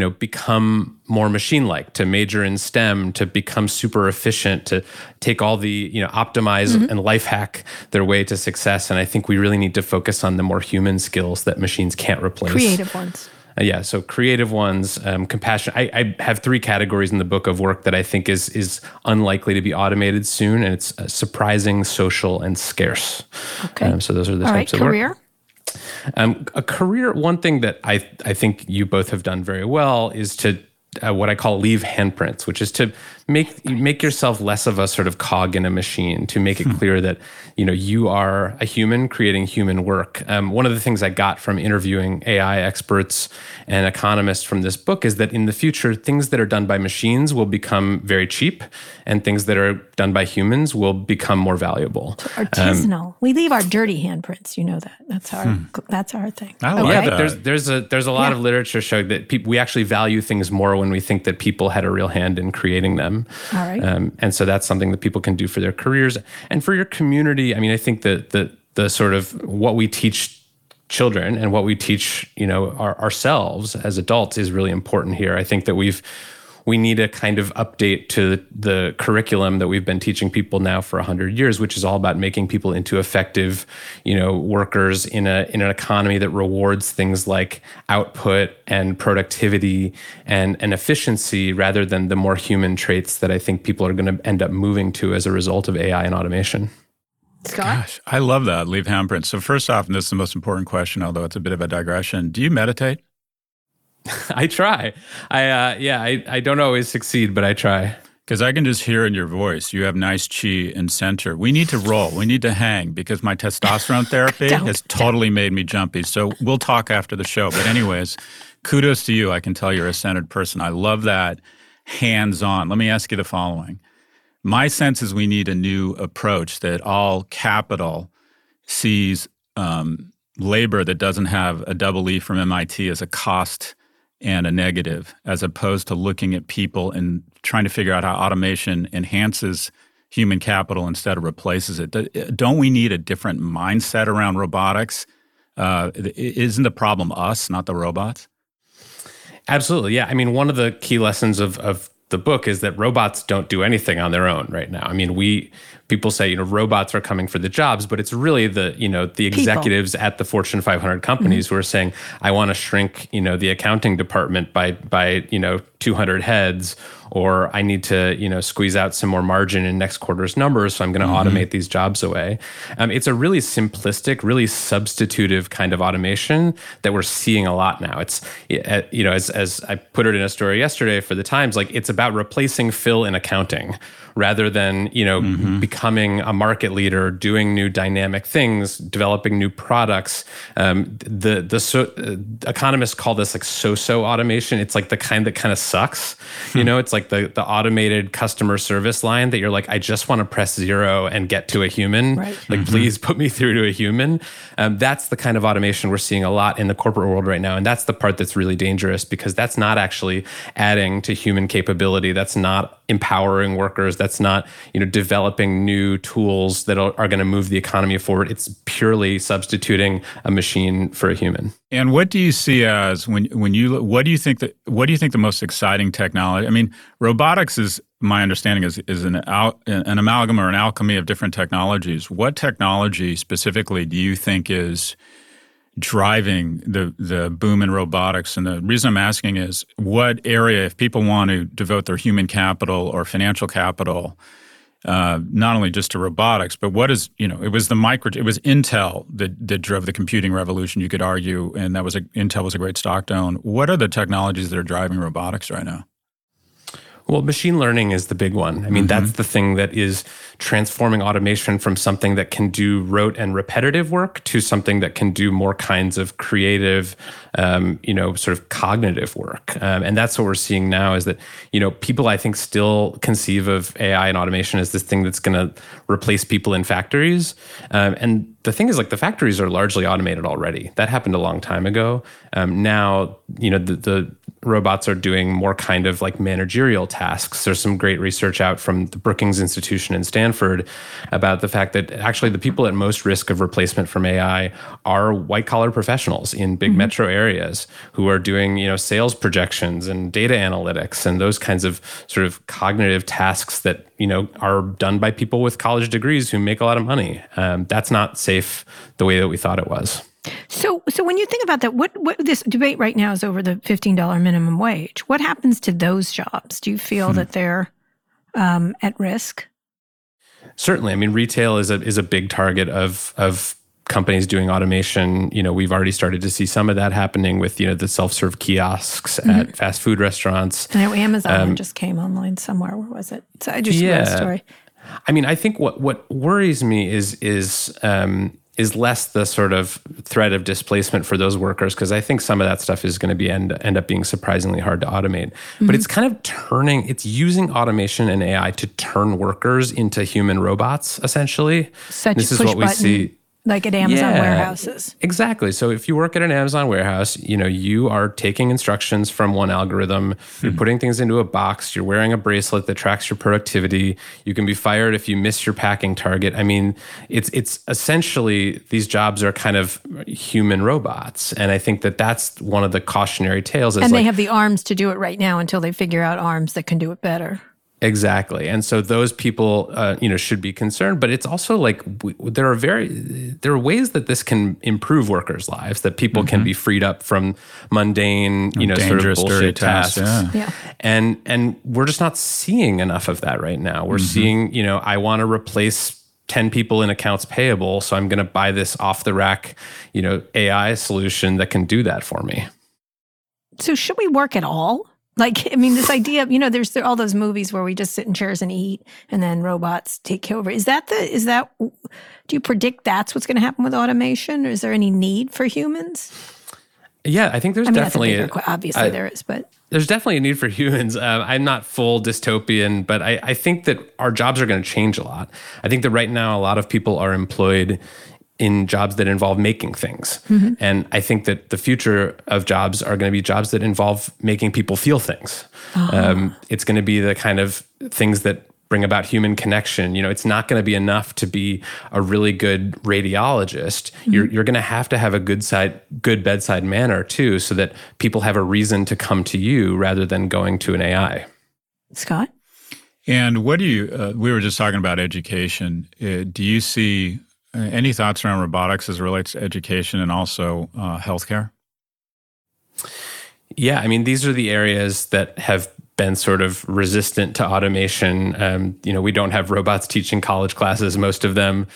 become more machine-like, to major in STEM, to become super efficient, to take all the, optimize and life hack their way to success. And I think we really need to focus on the more human skills that machines can't replace. Creative ones. So creative ones, compassion. I have 3 categories in the book of work that I think is unlikely to be automated soon, and it's surprising, social, and scarce. Okay. So those are the types of career? Work. A career, one thing that I think you both have done very well is to what I call leave handprints, which is to make yourself less of a sort of cog in a machine, to make it clear that you are a human creating human work. One of the things I got from interviewing AI experts and economists from this book is that in the future, things that are done by machines will become very cheap, and things that are done by humans will become more valuable. Artisanal. We leave our dirty handprints. You know that. That's our thing. I love that. There's a lot of literature showing that we actually value things more when we think that people had a real hand in creating them. All right. And so that's something that people can do for their careers and for your community. I mean, I think that the sort of what we teach children and what we teach, ourselves as adults is really important here. I think that we need a kind of update to the curriculum that we've been teaching people now for 100 years, which is all about making people into effective, workers in an economy that rewards things like output and productivity and efficiency rather than the more human traits that I think people are going to end up moving to as a result of AI and automation. Scott? Gosh, I love that. Leave handprints. So first off, and this is the most important question, although it's a bit of a digression, do you meditate? I try. I don't always succeed, but I try. Because I can just hear in your voice, you have nice chi and center. We need to roll. We need to hang because my testosterone therapy has totally made me jumpy. So we'll talk after the show. But anyways, kudos to you. I can tell you're a centered person. I love that hands-on. Let me ask you the following. My sense is we need a new approach that all capital sees labor that doesn't have a double E from MIT as a cost and a negative, as opposed to looking at people and trying to figure out how automation enhances human capital instead of replaces it. Don't we need a different mindset around robotics? Isn't the problem us, not the robots? Absolutely, yeah. I mean, one of the key lessons of the book is that robots don't do anything on their own right now. I mean, people say, robots are coming for the jobs, but it's really the executives people at the Fortune 500 companies who are saying, I want to shrink, the accounting department by 200 heads, or I need to, squeeze out some more margin in next quarter's numbers, so I'm going to automate these jobs away. It's a really simplistic, really substitutive kind of automation that we're seeing a lot now. It's, as I put it in a story yesterday for the Times, like it's about replacing Phil in accounting rather than, becoming a market leader, doing new dynamic things, developing new products. Economists call this like so-so automation. It's like the kind that kind of sucks. It's like the automated customer service line that you're like, I just want to press 0 and get to a human. Right. Like, please put me through to a human. That's the kind of automation we're seeing a lot in the corporate world right now. And that's the part that's really dangerous because that's not actually adding to human capability. That's not empowering workers. That's not, developing new tools that are going to move the economy forward. It's purely substituting a machine for a human. And what do you see as what do you think the most exciting technology? I mean, robotics is, my understanding is an amalgam or an alchemy of different technologies. What technology specifically do you think is driving the boom in robotics? And the reason I'm asking is what area, if people want to devote their human capital or financial capital, not only just to robotics, but what is, it was Intel that drove the computing revolution, you could argue, and Intel was a great stock to own. What are the technologies that are driving robotics right now? Well, machine learning is the big one. I mean, that's the thing that is transforming automation from something that can do rote and repetitive work to something that can do more kinds of creative, sort of cognitive work. And that's what we're seeing now is that, people, I think, still conceive of AI and automation as this thing that's going to replace people in factories. And the thing is, like, the factories are largely automated already. That happened a long time ago. Now, the robots are doing more kind of like managerial tasks. There's some great research out from the Brookings Institution in Stanford about the fact that actually the people at most risk of replacement from AI are white-collar professionals in big metro areas who are doing, sales projections and data analytics and those kinds of sort of cognitive tasks that, are done by people with college degrees who make a lot of money. That's not safe the way that we thought it was. So when you think about that, what this debate right now is over the $15 minimum wage. What happens to those jobs? Do you feel that they're at risk? Certainly. I mean, retail is a big target of companies doing automation. We've already started to see some of that happening with, the self-serve kiosks at fast food restaurants. I know Amazon just came online somewhere. Where was it? So I just read a story. I mean, I think what worries me is less the sort of threat of displacement for those workers, because I think some of that stuff is going to end up being surprisingly hard to automate. But it's kind of it's using automation and AI to turn workers into human robots, essentially. This is what we see. like at Amazon warehouses. Exactly. So if you work at an Amazon warehouse, you are taking instructions from one algorithm, you're putting things into a box, you're wearing a bracelet that tracks your productivity. You can be fired if you miss your packing target. I mean, it's essentially, these jobs are kind of human robots. And I think that that's one of the cautionary tales. And they have the arms to do it right now until they figure out arms that can do it better. Exactly. And so those people, should be concerned. But it's also like there are ways that this can improve workers' lives, that people can be freed up from mundane, sort of bullshit tasks. Yeah. And we're just not seeing enough of that right now. We're seeing, I want to replace 10 people in accounts payable, so I'm going to buy this off the rack, AI solution that can do that for me. So should we work at all? Like, I mean, this idea of, there's all those movies where we just sit in chairs and eat and then robots take over. Do you predict that's what's going to happen with automation? Or is there any need for humans? Yeah, I think there's definitely... obviously there is, but... There's definitely a need for humans. I'm not full dystopian, but I think that our jobs are going to change a lot. I think that right now a lot of people are employed in jobs that involve making things. And I think that the future of jobs are going to be jobs that involve making people feel things. It's going to be the kind of things that bring about human connection. It's not going to be enough to be a really good radiologist. You're going to have a good bedside manner too, so that people have a reason to come to you rather than going to an AI. Scott? And what do you, we were just talking about education. Do you see any thoughts around robotics as it relates to education and also healthcare? Yeah, I mean, these are the areas that have been sort of resistant to automation. We don't have robots teaching college classes, most of them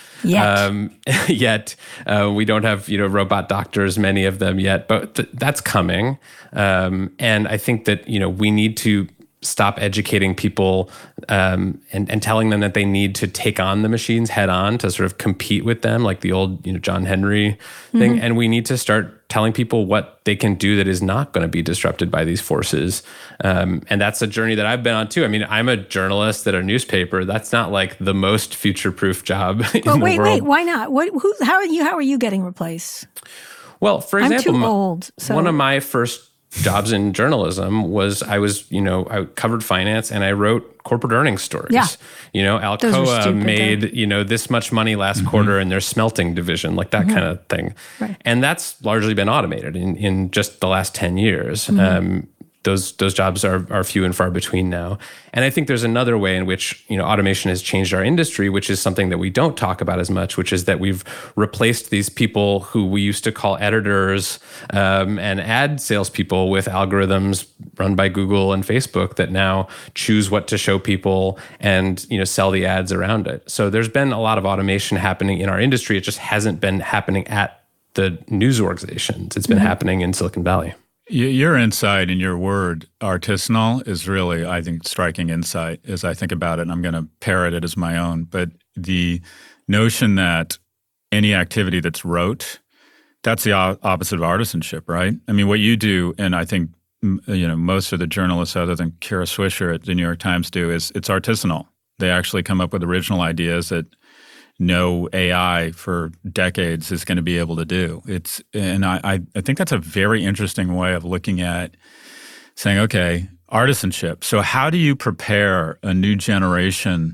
yet. We don't have, robot doctors, many of them yet, but that's coming. And I think that, we need to stop educating people and telling them that they need to take on the machines head on to sort of compete with them, like the old John Henry thing. And we need to start telling people what they can do that is not going to be disrupted by these forces. And that's a journey that I've been on too. I mean, I'm a journalist at a newspaper. That's not like the most future-proof job in the world. Wait, why not? How are you getting replaced? Well, for example, I'm too old. So. One of my first jobs in journalism was I covered finance and I wrote corporate earnings stories. Yeah. Alcoa made, this much money last quarter in their smelting division, like that kind of thing. Right. And that's largely been automated in just the last 10 years. Those jobs are few and far between now. And I think there's another way in which, automation has changed our industry, which is something that we don't talk about as much, which is that we've replaced these people who we used to call editors and ad salespeople with algorithms run by Google and Facebook that now choose what to show people and, sell the ads around it. So there's been a lot of automation happening in our industry. It just hasn't been happening at the news organizations. It's been happening in Silicon Valley. Your insight and your word, artisanal, is really, I think, striking insight as I think about it. And I'm going to parrot it as my own. But the notion that any activity that's rote, that's the opposite of artisanship, right? I mean, what you do, and I think, most of the journalists other than Kara Swisher at the New York Times do, is it's artisanal. They actually come up with original ideas that no AI for decades is going to be able to do. I think that's a very interesting way of looking at saying, okay, artisanship. So how do you prepare a new generation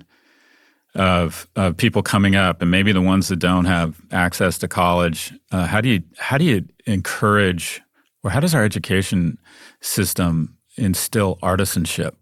of people coming up, and maybe the ones that don't have access to college? How do you encourage, or how does our education system instill artisanship?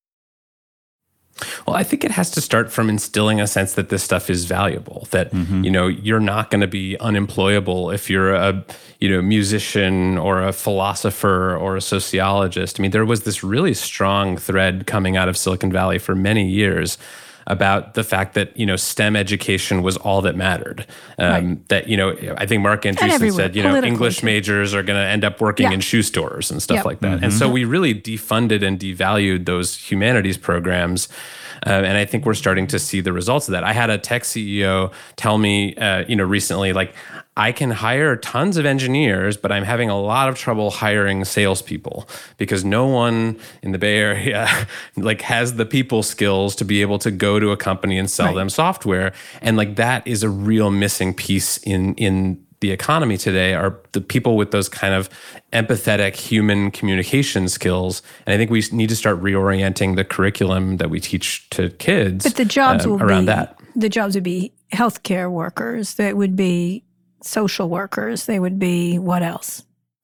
Well, I think it has to start from instilling a sense that this stuff is valuable, that, you're not going to be unemployable if you're a, musician or a philosopher or a sociologist. I mean, there was this really strong thread coming out of Silicon Valley for many years about the fact that, STEM education was all that mattered. Right. That, I think Mark Andreessen said, English majors are going to end up working in shoe stores and stuff like that. And so we really defunded and devalued those humanities programs. And I think we're starting to see the results of that. I had a tech CEO tell me, recently, like, I can hire tons of engineers, but I'm having a lot of trouble hiring salespeople because no one in the Bay Area like has the people skills to be able to go to a company and sell them software. And like that is a real missing piece in the economy today, are the people with those kind of empathetic human communication skills. And I think we need to start reorienting the curriculum that we teach to kids. But the jobs will around be, that. The jobs would be healthcare workers. That would be social workers. They would be what else?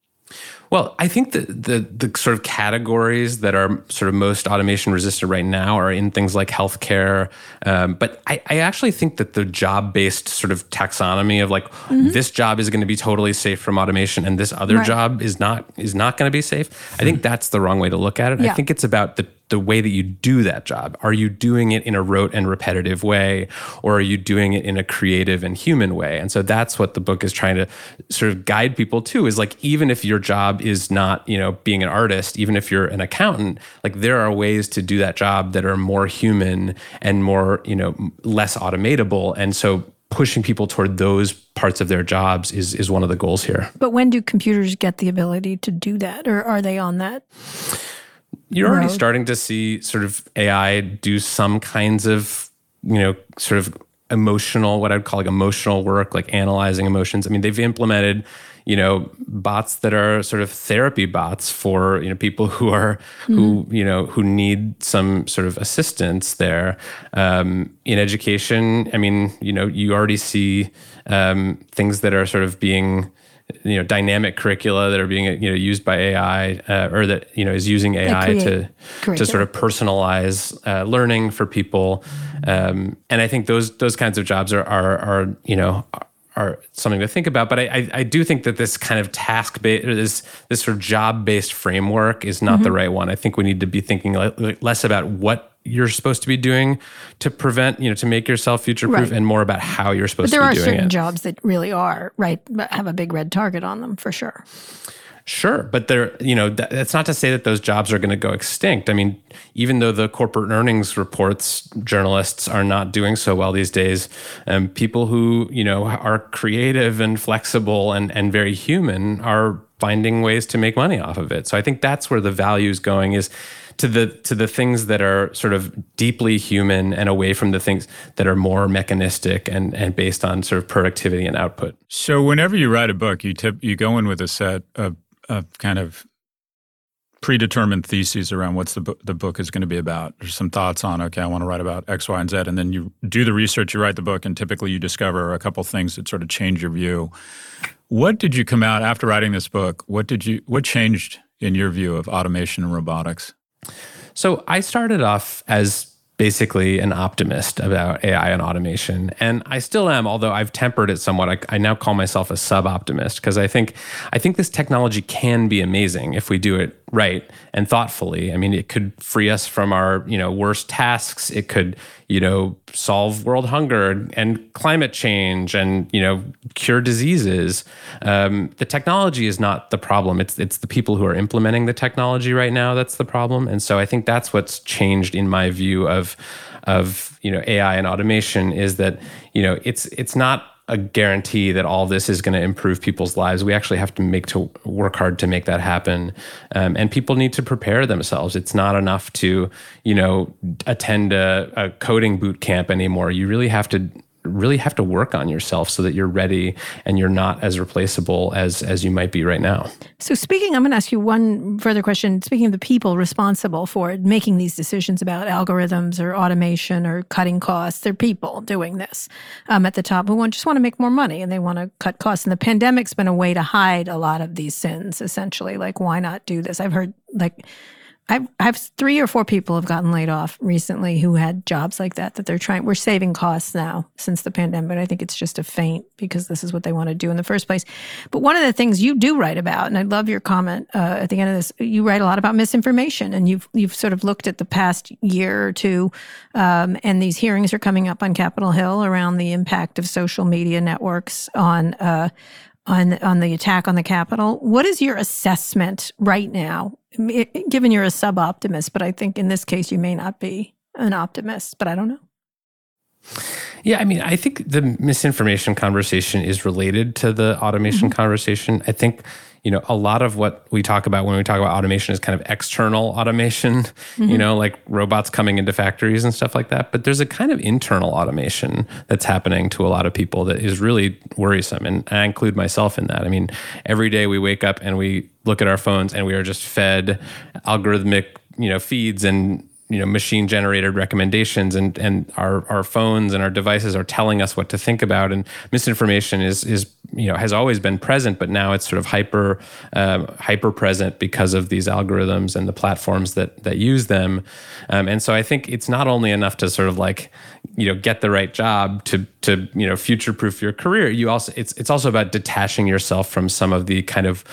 Well, I think the sort of categories that are sort of most automation resistant right now are in things like healthcare. But I actually think that the job-based sort of taxonomy of like this job is going to be totally safe from automation and this other job is not going to be safe. I think that's the wrong way to look at it. I think it's about the way that you do that job. Are you doing it in a rote and repetitive way, or are you doing it in a creative and human way? And so that's what the book is trying to sort of guide people to, is like, even if your job is not, being an artist, even if you're an accountant, like there are ways to do that job that are more human and more, less automatable. And so pushing people toward those parts of their jobs is one of the goals here. But when do computers get the ability to do that, or are they on that? You're already starting to see sort of AI do some kinds of, sort of emotional, what I'd call like emotional work, like analyzing emotions. I mean, they've implemented, bots that are sort of therapy bots for, people who are, who need some sort of assistance there. In education, I mean, you already see things that are sort of being, dynamic curricula that are being, used by AI, or that, is using AI to sort of personalize learning for people. And I think those kinds of jobs are something to think about. But I do think that this kind of task-based, or this sort of job-based framework is not the right one. I think we need to be thinking less about what you're supposed to be doing to prevent, to make yourself future-proof, and more about how you're supposed to be doing it. But there are certain jobs that really are, have a big red target on them, for sure. Sure, but that's not to say that those jobs are going to go extinct. I mean, even though the corporate earnings reports journalists are not doing so well these days, people who, are creative and flexible and very human are finding ways to make money off of it. So I think that's where the value is going, is to the things that are sort of deeply human and away from the things that are more mechanistic and based on sort of productivity and output. So whenever you write a book, you go in with a set of kind of predetermined theses around what's the book is going to be about. There's some thoughts on, okay, I want to write about X, Y, and Z, and then you do the research, you write the book, and typically you discover a couple things that sort of change your view. What did you come out after writing this book? What changed in your view of automation and robotics? So I started off as basically an optimist about AI and automation. And I still am, although I've tempered it somewhat. I now call myself a sub-optimist, because I think this technology can be amazing if we do it right and thoughtfully. I mean, it could free us from our, worst tasks. It could, solve world hunger and climate change and, cure diseases. The technology is not the problem. It's the people who are implementing the technology right now that's the problem. And so I think that's what's changed in my view of AI and automation, is that, it's not a guarantee that all this is going to improve people's lives. We actually have to work hard to make that happen. And people need to prepare themselves. It's not enough to, attend a coding boot camp anymore. You really have to work on yourself so that you're ready and you're not as replaceable as you might be right now. So I'm going to ask you one further question. Speaking of the people responsible for making these decisions about algorithms or automation or cutting costs, they're people doing this at the top who just want to make more money and they want to cut costs. And the pandemic's been a way to hide a lot of these sins, essentially. Like, why not do this? I've heard, I've 3 or 4 people have gotten laid off recently who had jobs like that we're saving costs now since the pandemic. I think it's just a feint because this is what they want to do in the first place. But one of the things you do write about, and I'd love your comment at the end of this, you write a lot about misinformation, and you've sort of looked at the past year or two, and these hearings are coming up on Capitol Hill around the impact of social media networks on the attack on the Capitol. What is your assessment right now, given you're a sub-optimist, but I think in this case you may not be an optimist, but I don't know. Yeah, I mean, I think the misinformation conversation is related to the automation conversation. I think, a lot of what we talk about when we talk about automation is kind of external automation, like robots coming into factories and stuff like that. But there's a kind of internal automation that's happening to a lot of people that is really worrisome. And I include myself in that. I mean, every day we wake up and we look at our phones and we are just fed algorithmic, feeds and machine generated recommendations, and our phones and our devices are telling us what to think about. And misinformation is has always been present, but now it's sort of hyper present because of these algorithms and the platforms that use them. And so I think it's not only enough to sort of get the right job to future proof your career. It's also about detaching yourself from some of the kind of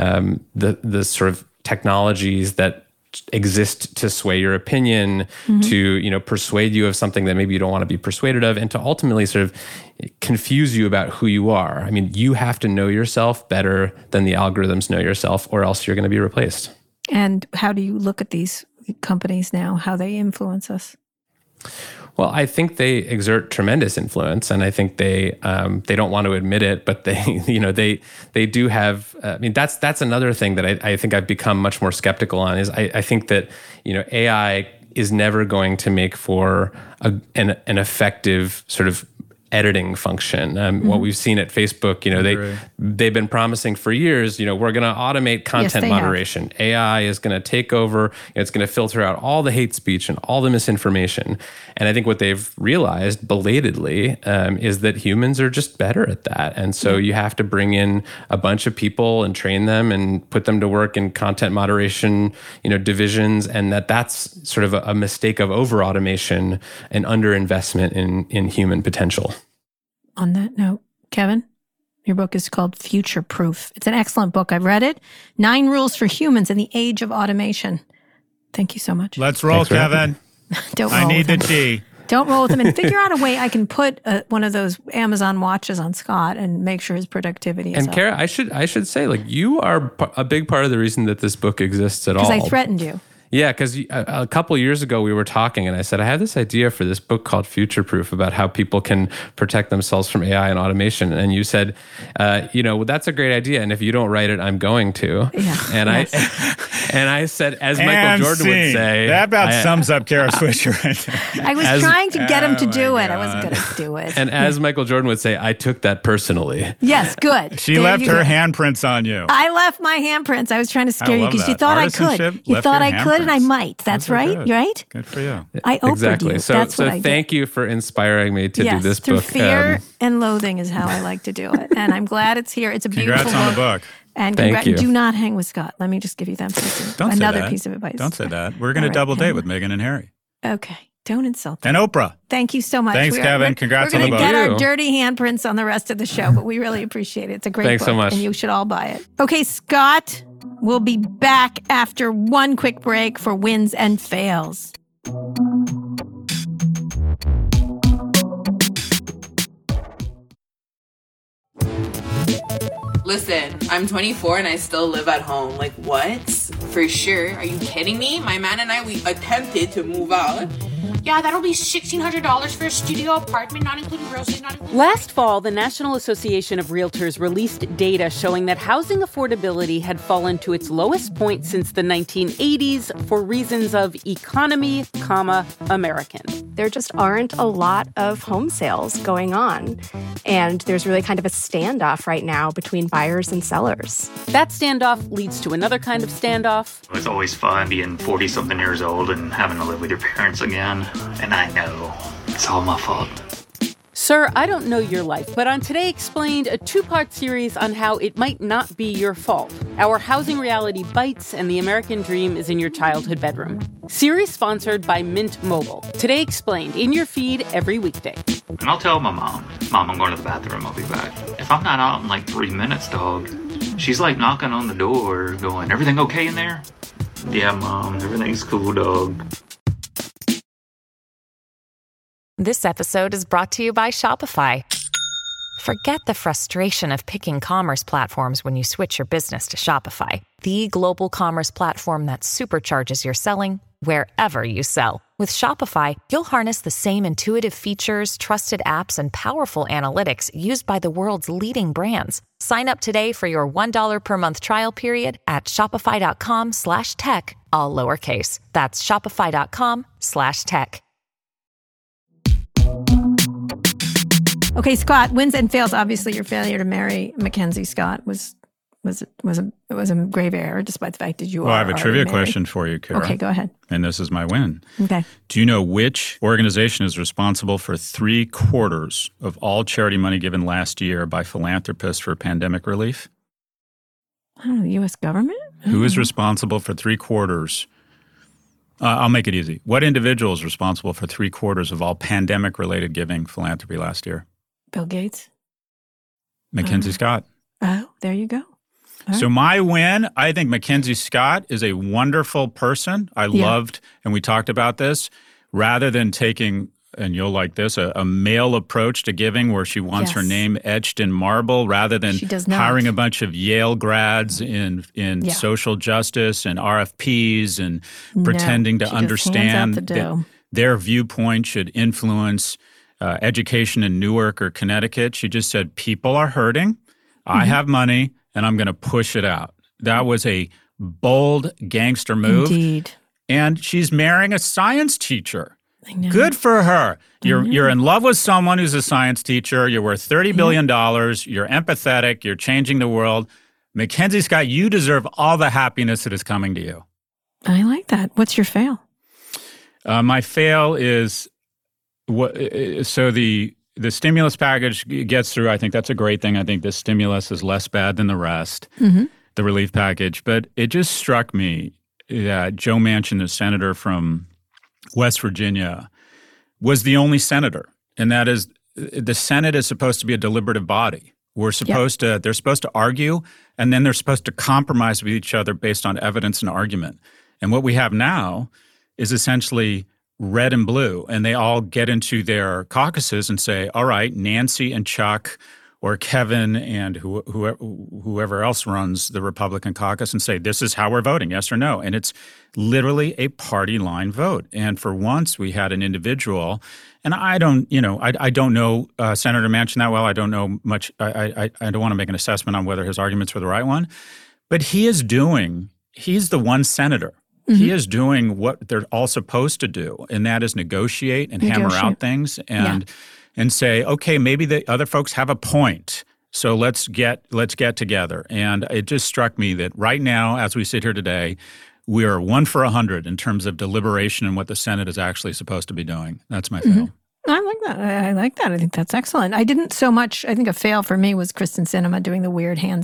the sort of technologies that exist to sway your opinion, to persuade you of something that maybe you don't want to be persuaded of, and to ultimately sort of confuse you about who you are. I mean, you have to know yourself better than the algorithms know yourself, or else you're going to be replaced. And how do you look at these companies now, how they influence us? Well, I think they exert tremendous influence, and I think they don't want to admit it, but they do have. I mean, that's another thing that I think I've become much more skeptical on. Is I think that AI is never going to make for an effective sort of editing function. What we've seen at Facebook, they've been promising for years, we're going to automate content moderation. AI is going to take over. It's going to filter out all the hate speech and all the misinformation. And I think what they've realized belatedly is that humans are just better at that. And so you have to bring in a bunch of people and train them and put them to work in content moderation, divisions, and that's sort of a mistake of over automation and underinvestment in human potential. On that note, Kevin, your book is called Future Proof. It's an excellent book. I've read it. 9 Rules for Humans in the Age of Automation. Thank you so much. Let's roll, Kevin. I need the tea. Don't roll with him, and figure out a way I can put one of those Amazon watches on Scott and make sure his productivity is up. And Kara, I should say, you are a big part of the reason that this book exists at all. Because I threatened you. Yeah, because a couple years ago we were talking and I said, I have this idea for this book called Future Proof about how people can protect themselves from AI and automation. And you said, that's a great idea. And if you don't write it, I'm going to. Yeah. And I said, as Michael Jordan would say. That about sums up Kara Swisher right there. I was trying to get him to do it. I wasn't going to do it. And as Michael Jordan would say, I took that personally. Yes, good. She left her handprints on you. I left my handprints. I was trying to scare you because you thought I could. You thought I could. And I might. That's right. Good. Right? Good for you. I opened exactly. you. So, That's what I did. Thank you for inspiring me to do this through book. Fear and loathing is how I like to do it. And I'm glad it's here. It's a beautiful Congrats on the book. And thank you. Do not hang with Scott. Let me just give you that another piece of advice. Don't say that. We're going to double date with Meghan and Harry. Okay. Don't insult them. And Oprah. Thank you so much. Thanks, Kevin. Congrats on the book. We're going to get our dirty handprints on the rest of the show, but we really appreciate it. It's a great book. Thanks so much. And you should all buy it. Okay, Scott, we'll be back after one quick break for wins and fails. Listen, I'm 24 and I still live at home. Like, what? For sure. Are you kidding me? My man and I, we attempted to move out. Yeah, that'll be $1,600 for a studio apartment, not including groceries, not including... Last fall, the National Association of Realtors released data showing that housing affordability had fallen to its lowest point since the 1980s for reasons of economy, American. There just aren't a lot of home sales going on. And there's really kind of a standoff right now between buyers and sellers. That standoff leads to another kind of standoff. It's always fun being 40-something years old and having to live with your parents again. And I know it's all my fault. Sir, I don't know your life, but on Today Explained, a 2-part series on how it might not be your fault. Our housing reality bites and the American dream is in your childhood bedroom. Series sponsored by Mint Mobile. Today Explained, in your feed every weekday. And I'll tell my mom, I'm going to the bathroom, I'll be back. If I'm not out in like 3 minutes, dog, she's like knocking on the door going, everything okay in there? Yeah, Mom, everything's cool, dog. This episode is brought to you by Shopify. Forget the frustration of picking commerce platforms when you switch your business to Shopify, the global commerce platform that supercharges your selling wherever you sell. With Shopify, you'll harness the same intuitive features, trusted apps, and powerful analytics used by the world's leading brands. Sign up today for your $1 per month trial period at shopify.com/tech, all lowercase. That's shopify.com/tech. Okay, Scott, wins and fails. Obviously, your failure to marry Mackenzie Scott was a grave error, despite the fact that you are. Well, I have a trivia married. question for you, Kara. Okay, go ahead. And this is my win. Okay. Do you know which organization is responsible for 3/4 of all charity money given last year by philanthropists for pandemic relief? I don't know, the U.S. government? Who is responsible for 3/4? I'll make it easy. What individual is responsible for 3/4 of all pandemic-related giving philanthropy last year? Bill Gates? Mackenzie Scott. Oh, there you go. So my win, I think Mackenzie Scott is a wonderful person. I loved, and we talked about this, rather than taking, and you'll like this, a male approach to giving where she wants her name etched in marble, rather than hiring a bunch of Yale grads in social justice and RFPs and pretending to understand that their viewpoint should influence education in Newark or Connecticut. She just said, people are hurting. I have money, and I'm going to push it out. That was a bold gangster move. Indeed. And she's marrying a science teacher. Good for her. You're in love with someone who's a science teacher. You're worth $30 billion. You're empathetic. You're changing the world. Mackenzie Scott, you deserve all the happiness that is coming to you. I like that. What's your fail? My fail is so the stimulus package gets through. I think that's a great thing. I think this stimulus is less bad than the rest, the relief package. But it just struck me that Joe Manchin, the senator from West Virginia, was the only senator. And that is, the Senate is supposed to be a deliberative body. They're supposed to argue, and then they're supposed to compromise with each other based on evidence and argument. And what we have now is essentially red and blue, and they all get into their caucuses and say, all right, Nancy and Chuck or Kevin and whoever else runs the Republican caucus, and say, this is how we're voting, yes or no. And it's literally a party line vote. And for once, we had an individual, and I don't know Senator Manchin that well. I don't know much. I don't want to make an assessment on whether his arguments were the right one. But he's the one senator. He is doing what they're all supposed to do, and that is negotiate and hammer out things and say, okay, maybe the other folks have a point, so let's get together. And it just struck me that right now, as we sit here today, we are 1 for 100 in terms of deliberation and what the Senate is actually supposed to be doing. That's my fail. I like that. I like that. I think that's excellent. I didn't so much. I think a fail for me was Kristen Sinema doing the weird hand